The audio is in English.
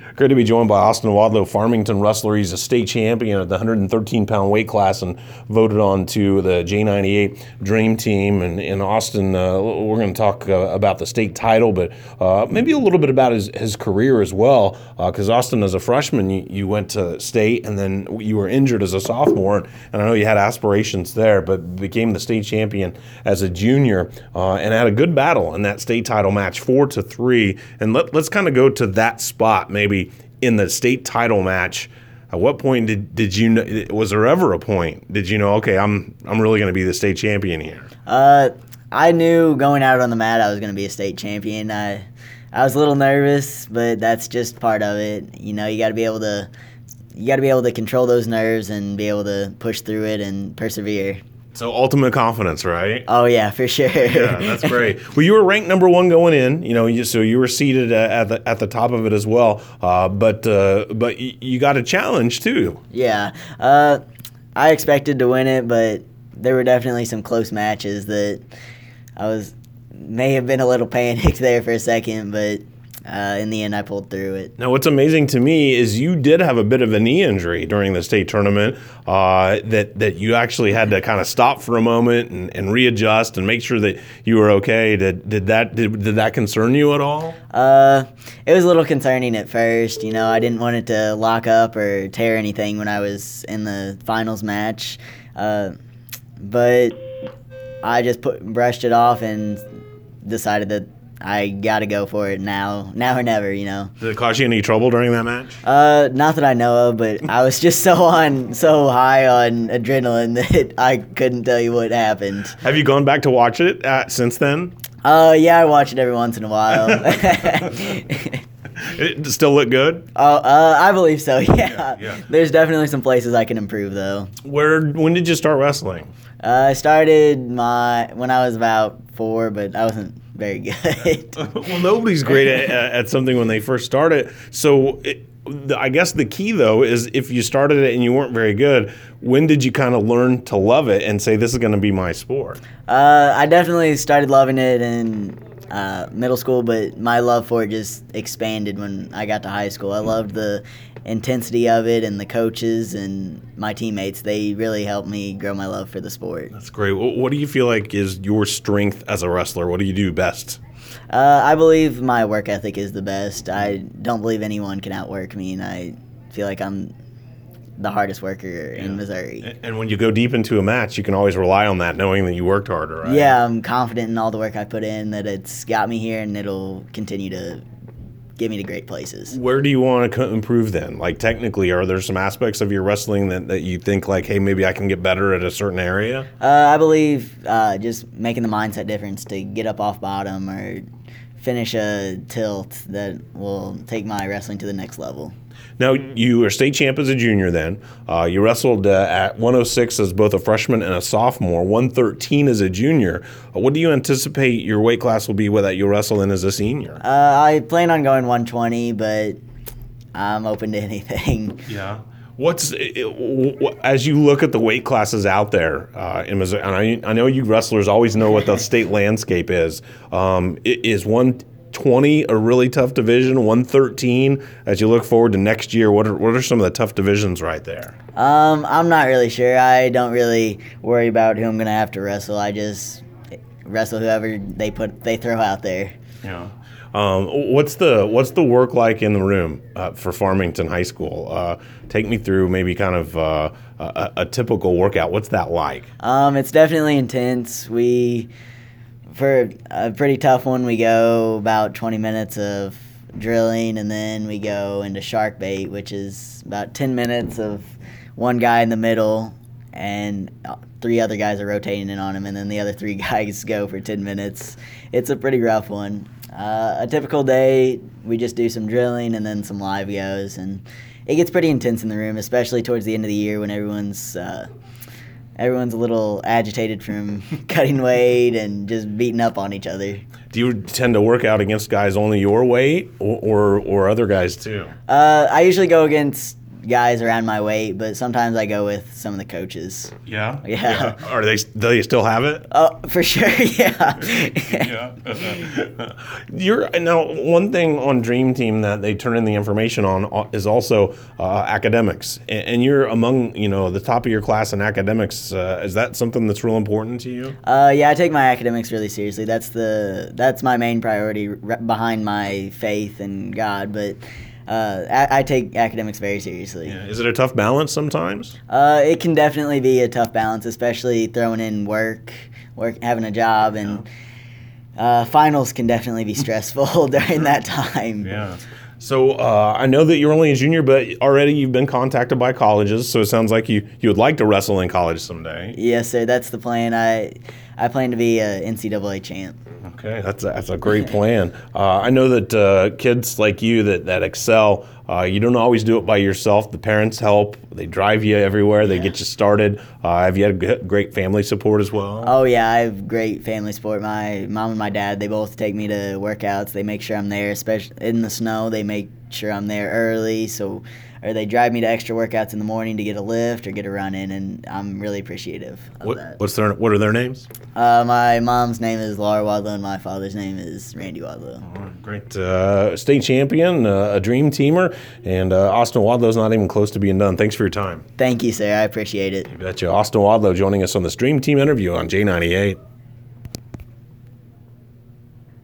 Great to be joined by Austin Wadlow, Farmington wrestler. He's a state champion at the 113-pound weight class and voted on to the J98 Dream Team. And in Austin, we're going to talk about the state title, but maybe a little bit about his career as well. Because Austin, as a freshman, you went to state, and then you were injured as a sophomore. And I know you had aspirations there, but became the state champion as a junior and had a good battle in that state title match, 4-3. And let's kind of go to that spot, maybe in the state title match. At what point did you know, was there ever a point, did you know, okay, I'm really going to be the state champion here? I knew going out on the mat I was going to be a state champion. I was a little nervous, but that's just part of it. You know, you got to be able to control those nerves and be able to push through it and persevere. So ultimate confidence, right? Oh yeah, for sure. Yeah, that's great. Well, you were ranked number 1 going in. You know, so you were seated at the top of it as well. But you got a challenge too. Yeah, I expected to win it, but there were definitely some close matches that may have been a little panicked there for a second, but in the end, I pulled through it. Now, what's amazing to me is you did have a bit of a knee injury during the state tournament that you actually had to kind of stop for a moment and readjust and make sure that you were okay. Did that concern you at all? It was a little concerning at first. You know, I didn't want it to lock up or tear anything when I was in the finals match, but I just brushed it off and decided that I got to go for it now or never, you know. Did it cause you any trouble during that match? Not that I know of, but I was just so high on adrenaline that I couldn't tell you what happened. Have you gone back to watch it since then? Yeah, I watch it every once in a while. It still look good? I believe so, yeah. Yeah. There's definitely some places I can improve, though. When did you start wrestling? I started when I was about 4, but I wasn't very good. Well, nobody's great at something when they first start it. So I guess the key, though, is if you started it and you weren't very good, when did you kind of learn to love it and say, this is going to be my sport? I definitely started loving it in middle school, but my love for it just expanded when I got to high school. I loved the intensity of it, and the coaches and my teammates, they really helped me grow my love for the sport. That's great. What do you feel like is your strength as a wrestler? What do you do best? I believe my work ethic is the best. I don't believe anyone can outwork me, and I feel like I'm the hardest worker in Missouri. And when you go deep into a match, you can always rely on that, knowing that you worked harder, right? Yeah, I'm confident in all the work I put in, that it's got me here, and it'll continue to get me to great places. Where do you want to improve then? Like, technically, are there some aspects of your wrestling that you think, like, hey, maybe I can get better at a certain area? I believe just making the mindset difference to get up off bottom or finish a tilt that will take my wrestling to the next level. Now, you were state champ as a junior then. You wrestled at 106 as both a freshman and a sophomore, 113 as a junior. What do you anticipate your weight class will be that you'll wrestle in as a senior? I plan on going 120, but I'm open to anything. Yeah. As you look at the weight classes out there in Missouri, and I know you wrestlers always know what the state landscape is. Is 120 a really tough division? 113, as you look forward to next year, what are some of the tough divisions right there? I'm not really sure. I don't really worry about who I'm going to have to wrestle. I just wrestle whoever they throw out there. Yeah. What's the work like in the room for Farmington High School? Take me through maybe kind of a typical workout. What's that like? It's definitely intense. For a pretty tough one, we go about 20 minutes of drilling, and then we go into shark bait, which is about 10 minutes of one guy in the middle, and 3 other guys are rotating in on him, and then the other 3 guys go for 10 minutes. It's a pretty rough one. A typical day, we just do some drilling and then some live goes, and it gets pretty intense in the room, especially towards the end of the year when everyone's a little agitated from cutting weight and just beating up on each other. Do you tend to work out against guys only your weight or other guys too? I usually go against guys around my weight, but sometimes I go with some of the coaches. Yeah. Yeah. Are they? Do they still have it? Oh, for sure, yeah. Yeah. You're now one thing on Dream Team that they turn in the information on is also academics, and you're among the top of your class in academics. Is that something that's real important to you? Yeah, I take my academics really seriously. That's my main priority behind my faith in God, but I take academics very seriously. Yeah. Is it a tough balance sometimes? It can definitely be a tough balance, especially throwing in work, having a job, and finals can definitely be stressful during that time. Yeah. So I know that you're only a junior, but already you've been contacted by colleges. So it sounds like you would like to wrestle in college someday. Yes, sir. That's the plan. I plan to be a NCAA champ. Okay, that's a great plan. I know that kids like you that excel, you don't always do it by yourself. The parents help. They drive you everywhere. They get you started. Have you had great family support as well? Oh, yeah, I have great family support. My mom and my dad, they both take me to workouts. They make sure I'm there, especially in the snow. They make sure I'm there early, or they drive me to extra workouts in the morning to get a lift or get a run in, and I'm really appreciative of that. What are their names? My mom's name is Laura Wadlow, and my father's name is Randy Wadlow. All right, great. State champion, a dream teamer, and Austin Wadlow's not even close to being done. Thanks for your time. Thank you, sir. I appreciate it. You betcha. Austin Wadlow joining us on this Dream Team interview on J98.